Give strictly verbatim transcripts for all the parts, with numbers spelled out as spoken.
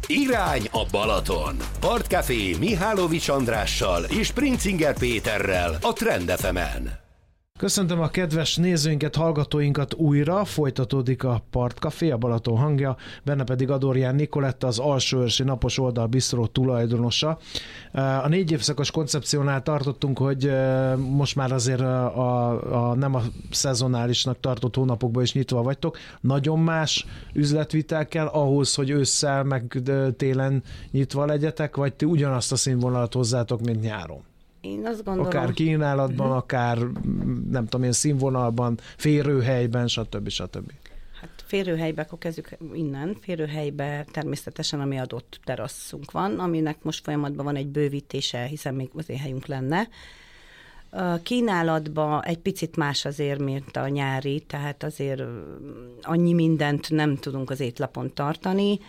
Irány a Balaton. Partcafé Mihálovics Andrással és Princinger Péterrel a Trend ef emen. Köszöntöm a kedves nézőinket, hallgatóinkat újra, folytatódik a Partcafé, a Balaton hangja, benne pedig Adorján Nikoletta, az Alsóörsi Napos Oldal bisztró tulajdonosa. A négy évszakos koncepciónál tartottunk, hogy most már azért a, a, a nem a szezonálisnak tartott hónapokban is nyitva vagytok. Nagyon más üzletvitel kell ahhoz, hogy ősszel meg télen nyitva legyetek, vagy ti ugyanazt a színvonalat hozzátok, mint nyáron? Én azt gondolom... Akár kínálatban, uh-huh. akár nem tudom én színvonalban, férőhelyben, stb. stb. Hát férőhelybe, akkor kezdjük innen. Férőhelybe természetesen, ami adott terasszunk van, aminek most folyamatban van egy bővítése, hiszen még azért helyünk lenne. A kínálatban egy picit más azért, mint a nyári, tehát azért annyi mindent nem tudunk az étlapon tartani.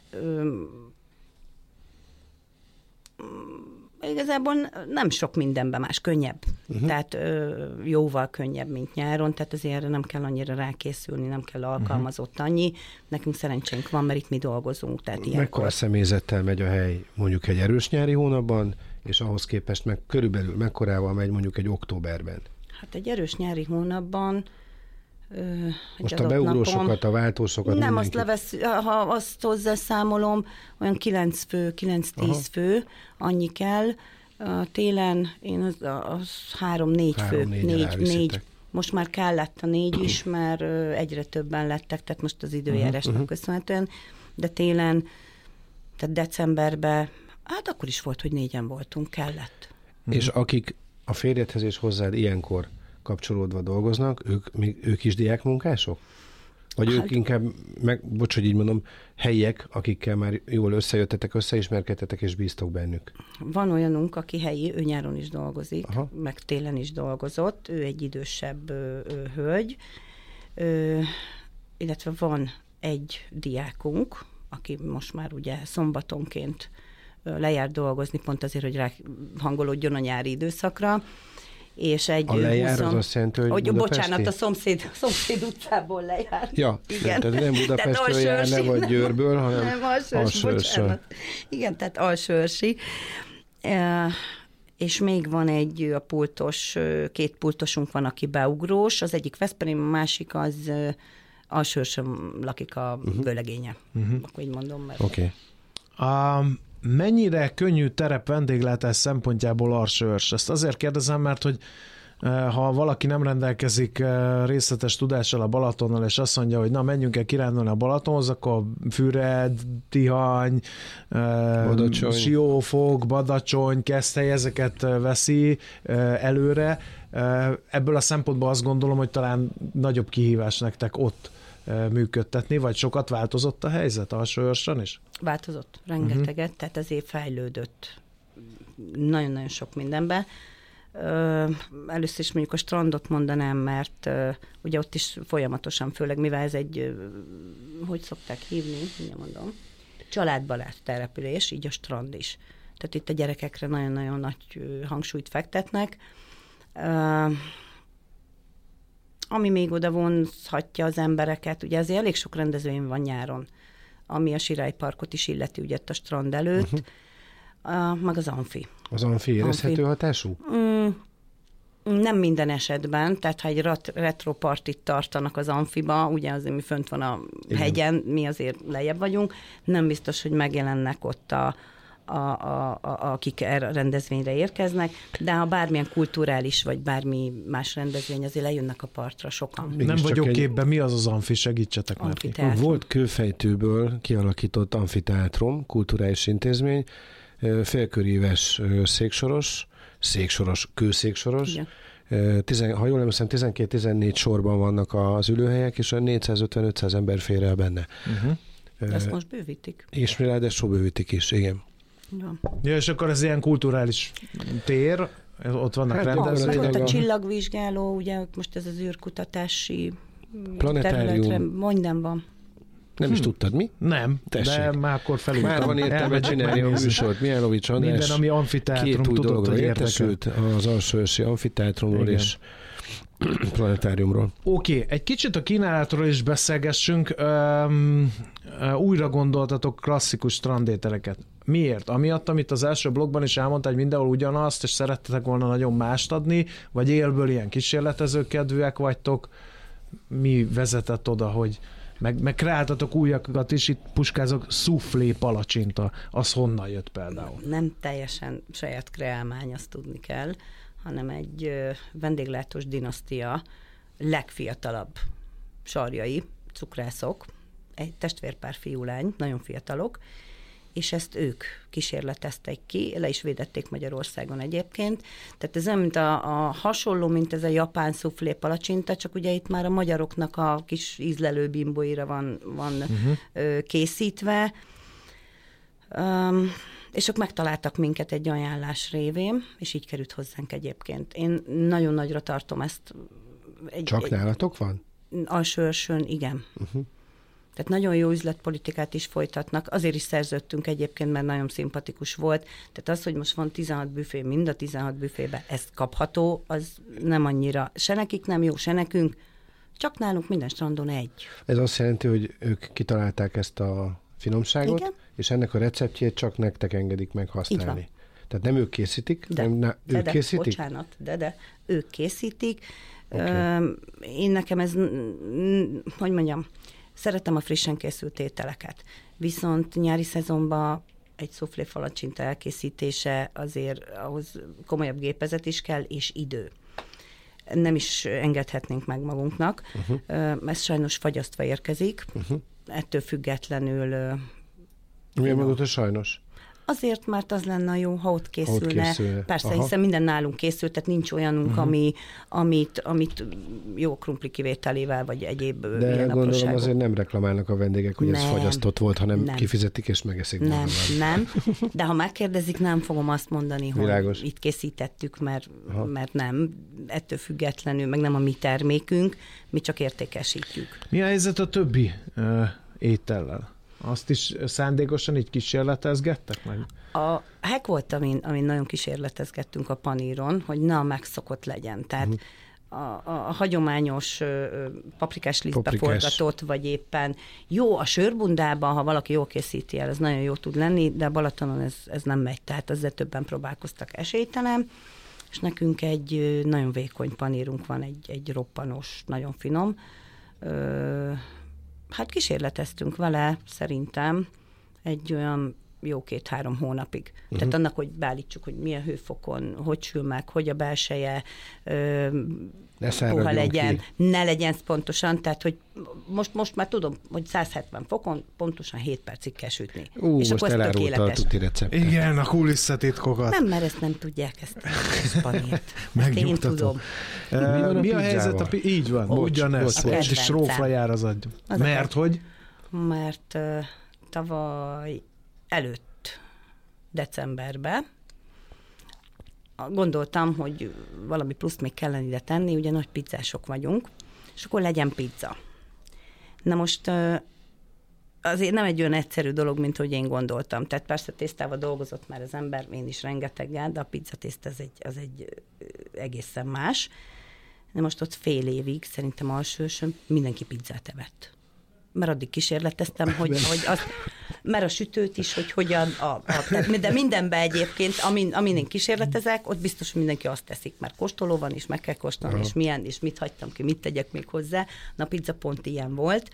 Igazából nem sok mindenben más, könnyebb. Uh-huh. Tehát ö, jóval könnyebb, mint nyáron, tehát azért nem kell annyira rákészülni, nem kell alkalmazott annyi. Nekünk szerencsénk van, mert itt mi dolgozunk. Tehát mekkora ilyenkor... személyzettel megy a hely mondjuk egy erős nyári hónapban, és ahhoz képest meg körülbelül mekkorával megy mondjuk egy októberben? Hát egy erős nyári hónapban most a beugrósokat, a váltósokat nem, azt levesz, ha azt hozzászámolom, olyan kilenc fő, kilenc-tíz fő, annyi kell. Télen én az, az három-négy fő, négy, négy. Most már kellett a négy is, mert egyre többen lettek, tehát most az időjárásnak uh-huh. köszönhetően, de télen, tehát decemberben, hát akkor is volt, hogy négyen voltunk, kellett. És akik a férjedhez és hozzád ilyenkor kapcsolódva dolgoznak, ők, ők is diákmunkások? Vagy hát, ők inkább, meg, bocs, hogy így mondom, helyiek, akikkel már jól összejöttetek, összeismerkedtetek, és bíztok bennük? Van olyanunk, aki helyi, ő nyáron is dolgozik, aha. meg télen is dolgozott, ő egy idősebb ö, ö, hölgy, ö, illetve van egy diákunk, aki most már ugye szombatonként ö, lejár dolgozni, pont azért, hogy rá hangolódjon a nyári időszakra, és egy a lejár huszon... az azt jelenti, hogy, hogy bocsánat, a szomszéd, szomszéd utcából lejár. Ja, igen. Tehát nem Budapestről járna, vagy Győrből, hanem nem, Alsóörsi. Igen, tehát Alsóörsi. E, és még van egy a pultos, két pultosunk van, aki beugrós, az egyik Veszprém, a másik az Alsóörsön lakik a uh-huh. vőlegénye. Uh-huh. Akkor így mondom. Mert... Oké. Okay. Um... Mennyire könnyű terep vendéglátás szempontjából Alsóörs? Ezt azért kérdezem, mert hogy ha valaki nem rendelkezik részletes tudással a Balatonnal, és azt mondja, hogy na, menjünk el kirándulni a Balatonhoz, akkor Füred, Tihany, Badacsony. Siófok, Badacsony, Keszthely, ezeket veszi előre. Ebből a szempontból azt gondolom, hogy talán nagyobb kihívás nektek ott működtetni, vagy sokat változott a helyzet Alsóörsön is? Változott, rengeteget, uh-huh. tehát azért fejlődött nagyon-nagyon sok mindenben. Először is mondjuk a strandot mondanám, mert ugye ott is folyamatosan, főleg mivel ez egy, hogy szokták hívni, mindjárt mondom, családbarát település, így a strand is. Tehát itt a gyerekekre nagyon-nagyon nagy hangsúlyt fektetnek. Ami még oda vonzhatja az embereket, ugye azért elég sok rendezvény van nyáron, ami a Sirályparkot is illeti, ugye a strand előtt, uh-huh. uh, meg az amfi. Az amfi érezhető hatású? Mm, nem minden esetben, tehát ha egy rat- retropartit tartanak az amfiba, ugye azért mi fönt van a igen. hegyen, mi azért lejjebb vagyunk, nem biztos, hogy megjelennek ott a A, a, a, akik erre a rendezvényre érkeznek, de ha bármilyen kulturális, vagy bármi más rendezvény, azért lejönnek a partra sokan. Mégis nem vagyok egy... képben, mi az az amfi, segítsetek már. Volt kőfejtőből kialakított amfiteátrum, kulturális intézmény, félköríves széksoros, széksoros, kőszéksoros, Tizen, ha jól emlékszem, tizenkét-tizennégy sorban vannak az ülőhelyek, és négyszázötven-ötszáz ember fér el benne. Uh-huh. Ezt most bővítik. És mi ráadásul bővítik is, igen. Ja. Ja, és akkor ez ilyen kulturális tér, ott vannak hát, rendezvények. Ott a csillagvizsgáló, ugye most ez az űrkutatási planetárium. Területre, minden van. Nem hm. is tudtad, mi? Nem, Tessék. De már akkor felültem. Már van értelme csinálni a műsort. Mihálovics András minden, ami amfiteátrum, két új tudott, dologra hogy értesült az Alsóörsi amfiteátrumról, és planetáriumról. Oké, okay, egy kicsit a kínálatról is beszélgessünk. Um, uh, újra gondoltatok klasszikus strandételeket. Miért? Amiatt, amit az első blogban is elmondta, hogy mindenhol ugyanazt, és szerettetek volna nagyon mást adni, vagy élből ilyen kísérletezőkedvűek vagytok? Mi vezetett oda, hogy meg, meg kreáltatok újakat is, itt puskázok, szuflé palacsinta. Az honnan jött például? Nem teljesen saját kreálmány, azt tudni kell, hanem egy ö, vendéglátós dinasztia legfiatalabb sarjai, cukrászok, egy testvérpár fiú-lány, nagyon fiatalok, és ezt ők kísérletezték ki, le is védették Magyarországon egyébként. Tehát ez olyan, mint a, a hasonló, mint ez a japán szuflé palacsinta, csak ugye itt már a magyaroknak a kis ízlelő bimbóira van, van uh-huh. ö, készítve. Um, és ők megtaláltak minket egy ajánlás révén, és így került hozzánk egyébként. Én nagyon nagyra tartom ezt. Egy, Csak egy, nálatok van? Alsó-Őrsön, igen. Uh-huh. Tehát nagyon jó üzletpolitikát is folytatnak. Azért is szerződtünk egyébként, mert nagyon szimpatikus volt. Tehát az, hogy most van tizenhat büfé, mind a tizenhat büfébe ez kapható, az nem annyira, se nekik nem jó, se nekünk, csak nálunk minden strandon egy. Ez azt jelenti, hogy ők kitalálták ezt a finomságot, igen? És ennek a receptjét csak nektek engedik meg használni. Tehát nem ők készítik, de, nem na, de, ők de, készítik? Bocsánat, de, de ők készítik. Okay. Én nekem ez, hogy mondjam, szeretem a frissen készült ételeket. Viszont nyári szezonban egy szuflé palacsinta elkészítése azért ahhoz komolyabb gépezet is kell, és idő. Nem is engedhetnénk meg magunknak. Uh-huh. Ez sajnos fagyasztva érkezik. Uh-huh. Ettől függetlenül... Miért mondod, hogy sajnos? Azért, mert az lenne jó, ha ott készülne. Ha ott készülne. Persze, Aha. hiszen minden nálunk készült, tehát nincs olyanunk, uh-huh. ami, amit, amit jó krumpli kivételével, vagy egyéb de ilyen gondolom apróságok. Azért nem reklamálnak a vendégek, hogy nem, ez fagyasztott volt, hanem nem. Kifizetik és megeszik. Nem, magában. nem. De ha megkérdezik, nem fogom azt mondani, Világos. hogy itt készítettük, mert, mert nem. Ettől függetlenül, meg nem a mi termékünk, mi csak értékesítjük. Mi a helyzet a többi uh, étellel? Azt is szándékosan így kísérletezgettek meg? A hack volt, amin, amin nagyon kísérletezgettünk a paníron, hogy ne a megszokott legyen. Tehát uh-huh. a, a, a hagyományos ö, paprikás lisztbe Paprikás. forgatott, vagy éppen jó a sörbundában, ha valaki jól készíti el, ez nagyon jó tud lenni, de a Balatonon ez, ez nem megy, tehát ezzel többen próbálkoztak, esélytelen. És nekünk egy nagyon vékony panírunk van, egy, egy roppanos, nagyon finom. Ö, hát kísérleteztünk vele, szerintem, egy olyan jó két-három hónapig. Uh-huh. Tehát annak, hogy beállítsuk, hogy milyen hőfokon, hogy sül meg, hogy a belseje ö, puha legyen, ki. Ne legyen pontosan, tehát, hogy most, most már tudom, hogy száz hetven fokon pontosan hét percig kell sütni. Ú, és most akkor elárulta a tuti receptet. Igen, a kulisszatitkokat. Nem, mert ezt nem tudják, ezt a panírt. Én tudom. Uh, mi, mi a, a helyzet? A pi- így van, bocs, ugyanez. bocs, És strófra jár az agy. Az mert hogy? Mert uh, tavaly előtt, decemberben gondoltam, hogy valami pluszt még kellene ide tenni, ugye nagy pizzások vagyunk, és akkor legyen pizza. Na most azért nem egy olyan egyszerű dolog, mint hogy én gondoltam. Tehát persze tésztával dolgozott már az ember, én is rengeteggel, de a pizzatészt az egy, az egy egészen más. De most ott fél évig, szerintem Alsó-Őrsön mindenki pizzát evett. Mert addig kísérleteztem, hogy, hogy azt, mert a sütőt is, hogy hogyan, a, a, de mindenben egyébként, amin, amin én kísérletezek, ott biztos, hogy mindenki azt teszik, mert kóstoló van, és meg kell kóstolni, Aha. és milyen, és mit hagytam ki, mit tegyek még hozzá. Na, pizza pont ilyen volt.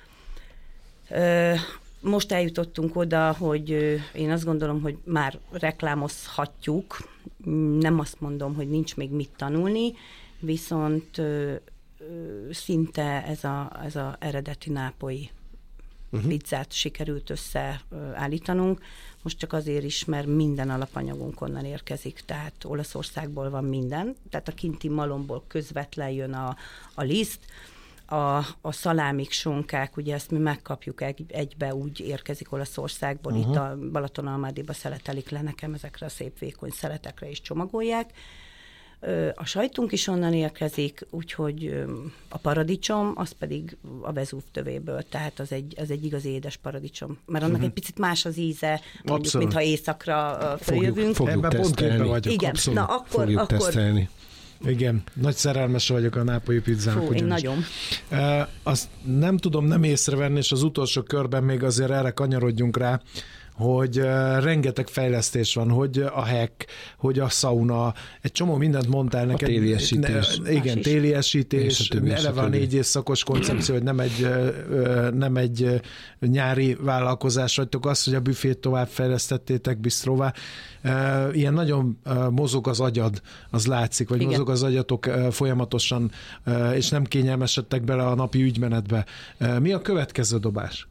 Most eljutottunk oda, hogy én azt gondolom, hogy már reklámozhatjuk, nem azt mondom, hogy nincs még mit tanulni, viszont szinte ez a, ez a eredeti nápolyi uh-huh. pizzát sikerült összeállítanunk. Most csak azért is, mert minden alapanyagunk onnan érkezik, tehát Olaszországból van minden, tehát a kinti malomból közvetlen jön a, a liszt, a, a szalámik, sonkák, ugye ezt mi megkapjuk egy, egybe, úgy érkezik Olaszországból, uh-huh. itt a Balatonalmádiba szeletelik le nekem ezekre a szép vékony szeletekre is csomagolják. A sajtunk is onnan érkezik, úgyhogy a paradicsom, az pedig a Vezúv tövéből, tehát az egy, az egy igazi édes paradicsom. Mert annak uh-huh. egy picit más az íze, mondjuk, mintha éjszakra följövünk. Fogjuk, fogjuk Ebben pont képben vagyok, igen, abszolút. na akkor, fogjuk akkor tesztelni. Igen, nagy szerelmes vagyok a nápolyi pizzának. Fú, én nagyon. E, azt nem tudom nem észrevenni, és az utolsó körben még azért erre kanyarodjunk rá, hogy uh, rengeteg fejlesztés van, hogy a hack, hogy a sauna, egy csomó mindent mondtál neked. A téliesítés. Ne, igen, téliesítés, eleve a négy évszakos koncepció, hogy nem egy, uh, nem egy uh, nyári vállalkozás vagytok, az, hogy a büfét tovább fejlesztettétek bistróvá. Uh, ilyen nagyon uh, mozog az agyad, az látszik, vagy igen. mozog az agyatok uh, folyamatosan, uh, és nem kényelmesedtek bele a napi ügymenetbe. Uh, mi a következő dobás?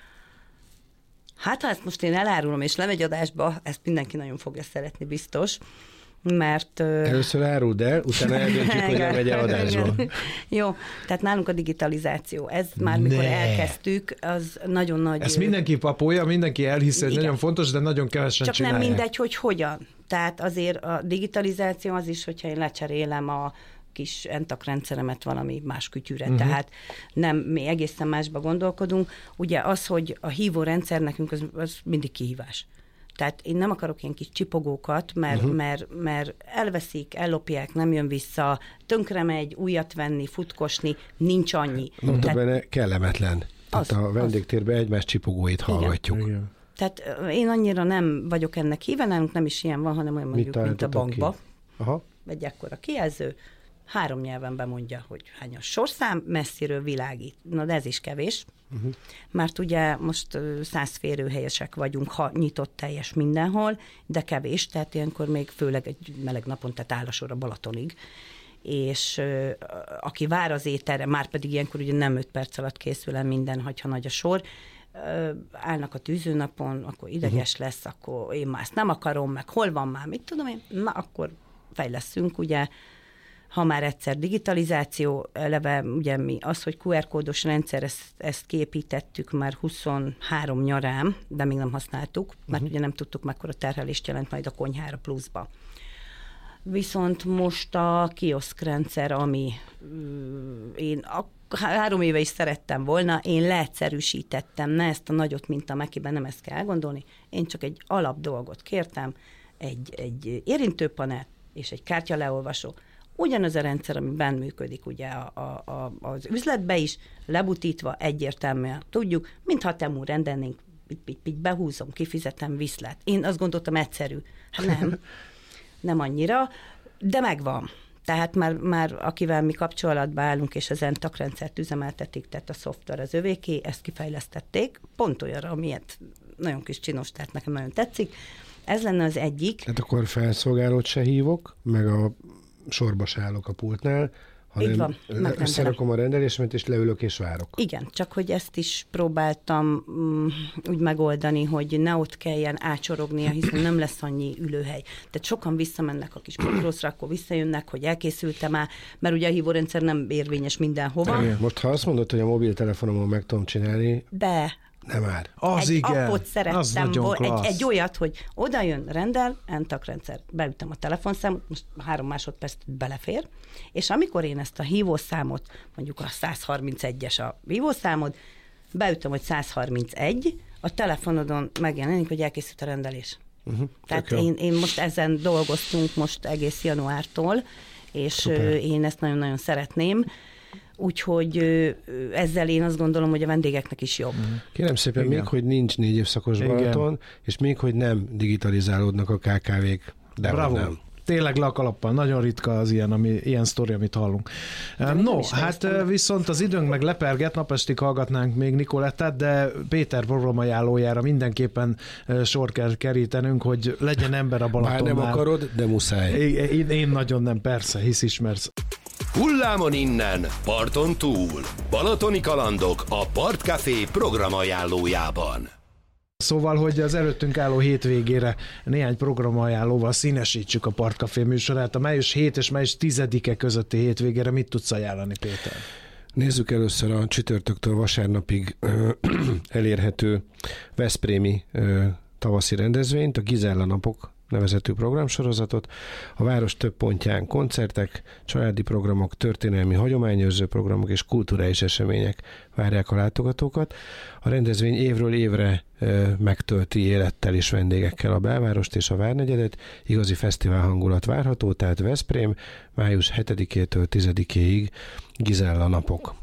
Hát, ha ezt most én elárulom, és lemegy adásba, ezt mindenki nagyon fogja szeretni, biztos, mert... Először áruld el, utána eldöntjük, hogy lemegy adásba. Jó, tehát nálunk a digitalizáció, ez már ne. mikor elkezdtük, az nagyon nagy... Ezt mindenki papolja, mindenki elhiszi, hogy nagyon fontos, de nagyon kevesen Csak csinálják. nem mindegy, hogy hogyan. Tehát azért a digitalizáció az is, hogyha én lecserélem a kis entak rendszeremet valami más kütyűre, uh-huh. tehát nem, mi egészen másba gondolkodunk. Ugye az, hogy a hívó rendszer nekünk az, az mindig kihívás. Tehát én nem akarok ilyen kis csipogókat, mert, uh-huh. mert, mert elveszik, ellopják, nem jön vissza, tönkre megy, újat venni, futkosni, nincs annyi. Mondta Tehát, benne kellemetlen. Tehát az, a vendégtérben egymás csipogóit hallgatjuk. Igen. Igen. Tehát én annyira nem vagyok ennek híve, nálunk nem is ilyen van, hanem olyan mondjuk, mint a bankba. Aha. Egy ekkora kijelző, három nyelven bemondja, hogy hány a sorszám, messziről világít. Na, de ez is kevés, uh-huh. mert ugye most száz férőhelyesek vagyunk, ha nyitott teljes mindenhol, de kevés, tehát ilyenkor még főleg egy meleg napon, tehát áll a sor a Balatonig, és uh, aki vár az ételre, már pedig ilyenkor ugye nem öt perc alatt készül el minden, ha nagy a sor, uh, állnak a tűzőnapon, akkor ideges uh-huh. lesz, akkor én már ezt nem akarom, meg hol van már, mit tudom én, na akkor fejleszünk, ugye, ha már egyszer digitalizáció, eleve ugye mi az, hogy kú er kódos rendszer, ezt, ezt kiépítettük már huszonhárom nyarán, de még nem használtuk, mert uh-huh. ugye nem tudtuk, mekkora terhelést jelent majd a konyhára pluszba. Viszont most a kioszkrendszer, ami én a, három éve is szerettem volna, én leegyszerűsítettem, ne ezt a nagyot, mint a Mekiben, nem ezt kell elgondolni, én csak egy alap dolgot kértem, egy, egy érintőpanel és egy kártyaleolvasó. Ugyanaz a rendszer, ami benn működik ugye a, a, a, az üzletbe is, lebutítva egyértelműen tudjuk, mintha Temu rendelnénk, behúzom, kifizetem, viszlet. Én azt gondoltam egyszerű. Hát nem, nem annyira, de megvan. Tehát már, már akivel mi kapcsolatban állunk, és az entak rendszert üzemeltetik, tehát a szoftver az övéké, ezt kifejlesztették, pont olyanra, amilyet nagyon kis csinos, tehát nekem nagyon tetszik. Ez lenne az egyik. Hát akkor felszolgálót se hívok, meg a sorba állok a pultnál, hanem összerakom a rendelésemet, és leülök és várok. Igen, csak hogy ezt is próbáltam um, úgy megoldani, hogy ne ott kelljen ácsorognia, hiszen nem lesz annyi ülőhely. Tehát sokan visszamennek a kis pokroszra, akkor visszajönnek, hogy elkészültem már, mert ugye a hívórendszer nem érvényes mindenhova. Igen. Most ha azt mondod, hogy a mobiltelefonomon meg tudom csinálni, de nem már. Az egy igen, appot szerettem volna, egy, egy olyat, hogy oda jön, rendel, entak rendszer, beütöm a telefonszámot, most három másodperc belefér, és amikor én ezt a hívószámot, mondjuk a száz harmincegyes a hívószámod, beütöm, hogy száz harmincegy, a telefonodon megjelenik, hogy elkészült a rendelés. Uh-huh, Tehát én, én most ezen dolgoztunk most egész januártól, és Szuper. Én ezt nagyon-nagyon szeretném. Úgyhogy ezzel én azt gondolom, hogy a vendégeknek is jobb. Kérem szépen, igen. Még hogy nincs négy évszakos Balaton, és még hogy nem digitalizálódnak a ká ká vék. De bravo. Nem. Tényleg le a kalappal. Nagyon ritka az ilyen, ami, ilyen sztori, amit hallunk. De no, hát néztem. Viszont az időnk meg leperget, napestig hallgatnánk még Nicolettát, de Péter programajánlójára mindenképpen sor kell kerítenünk, hogy legyen ember a Balatonnál. Bár nem akarod, de muszáj. Én, én nagyon nem, persze, hisz ismersz. Hullámon innen, parton túl. Balatoni kalandok a Partcafé programajánlójában. Szóval, hogy az előttünk álló hétvégére néhány programajánlóval színesítsük a Partcafé műsorát. A május hetedike és május tizedike közötti hétvégére mit tudsz ajánlani, Péter? Nézzük először a csütörtöktől vasárnapig ö, elérhető veszprémi ö, tavaszi rendezvényt, a Gizella napok nevezetű programsorozatot. A város több pontján koncertek, családi programok, történelmi hagyományőrző programok és kulturális események várják a látogatókat. A rendezvény évről évre e, megtölti élettel és vendégekkel a belvárost és a várnegyedet. Igazi fesztivál hangulat várható, tehát Veszprém május hetedikétől tizedikéig Gizella napok.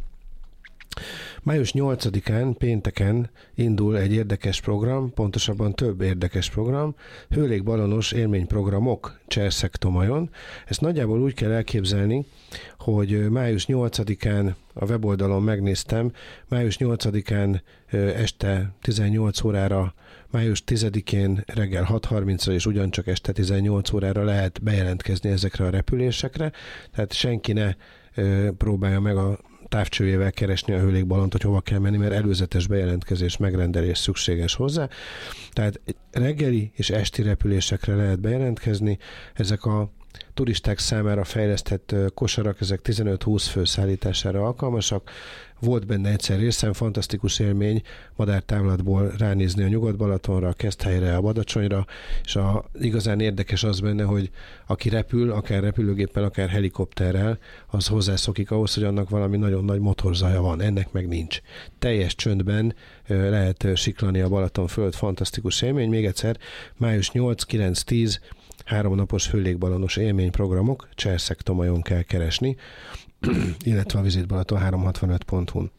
május nyolcadikán, pénteken indul egy érdekes program, pontosabban több érdekes program, hőlégbalonos élményprogramok Cserszeg-Tomajon. Ezt nagyjából úgy kell elképzelni, hogy május nyolcadikán a weboldalon megnéztem, május nyolcadikán este tizennyolc órára, május tizedikén reggel hat harmincra és ugyancsak este tizennyolc órára lehet bejelentkezni ezekre a repülésekre, tehát senki ne próbálja meg a távcsőjével keresni a hőlégbalont, hogy hova kell menni, mert előzetes bejelentkezés, megrendelés szükséges hozzá. Tehát reggeli és esti repülésekre lehet bejelentkezni. Ezek a turisták számára fejlesztett kosarak, ezek tizenöt-húsz fő szállítására alkalmasak. Volt benne egyszer részen fantasztikus élmény madártávlatból ránézni a Nyugat-Balatonra, a Keszthelyre, a Badacsonyra, és a, igazán érdekes az benne, hogy aki repül, akár repülőgéppel, akár helikopterrel, az hozzászokik ahhoz, hogy annak valami nagyon nagy motorzaja van, ennek meg nincs. Teljes csöndben lehet siklani a Balaton fölött, fantasztikus élmény. Még egyszer, május nyolc, kilenc, tíz három napos hőlégbalonos élményprogramok, Cserszeg-Tomajon kell keresni, illetve a Visit Balaton háromszázhatvanöt pont hu-n.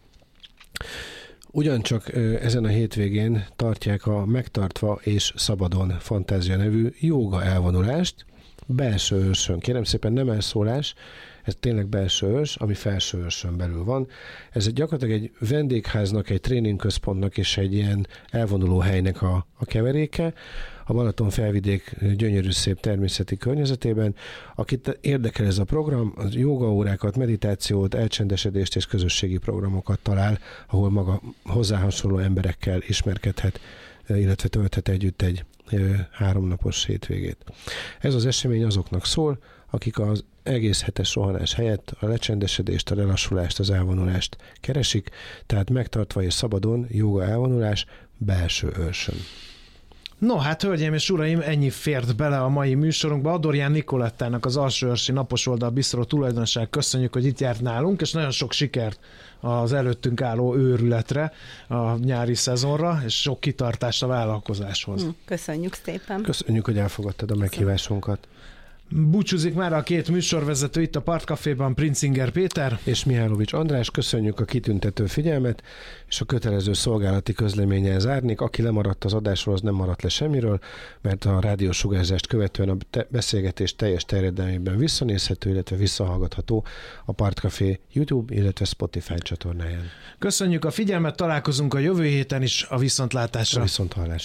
Ugyancsak ezen a hétvégén tartják a Megtartva és Szabadon Fantázia nevű jóga elvonulást, belső őrsön. Kérem szépen, nem elszólás, ez tényleg belső őrs, ami felső őrsön belül van. Ez egy gyakorlatilag egy vendégháznak, egy tréningközpontnak és egy ilyen elvonuló helynek a, a keveréke. A Balaton felvidék gyönyörű szép természeti környezetében. Akit érdekel ez a program, az jógaórákat, meditációt, elcsendesedést és közösségi programokat talál, ahol maga hozzá hasonló emberekkel ismerkedhet, illetve tölthet együtt egy háromnapos hétvégét. Ez az esemény azoknak szól, akik az egész hetes rohanás helyett a lecsendesedést, a lelassulást, az elvonulást keresik, tehát Megtartva és Szabadon jóga elvonulás belső őrsön. No, hát hölgyeim és uraim, ennyi fért bele a mai műsorunkba. Adorján Nikolettának, az Alsóörsi Napos Oldal Bistró tulajdonosának köszönjük, hogy itt járt nálunk, és nagyon sok sikert az előttünk álló őrületre, a nyári szezonra, és sok kitartást a vállalkozáshoz. Köszönjük szépen. Köszönjük, hogy elfogadtad a meghívásunkat. Búcsúzik már a két műsorvezető itt a Partcaféban, Princinger Péter és Mihálovics András. Köszönjük a kitüntető figyelmet, és a kötelező szolgálati közleménnyel zárnék. Aki lemaradt az adásról, az nem maradt le semmiről, mert a rádiósugárzást követően a te- beszélgetés teljes terjedelmében visszanézhető, illetve visszahallgatható a Partcafé YouTube, illetve Spotify csatornáján. Köszönjük a figyelmet, találkozunk a jövő héten is, a viszontlátásra. A viszonthallásra.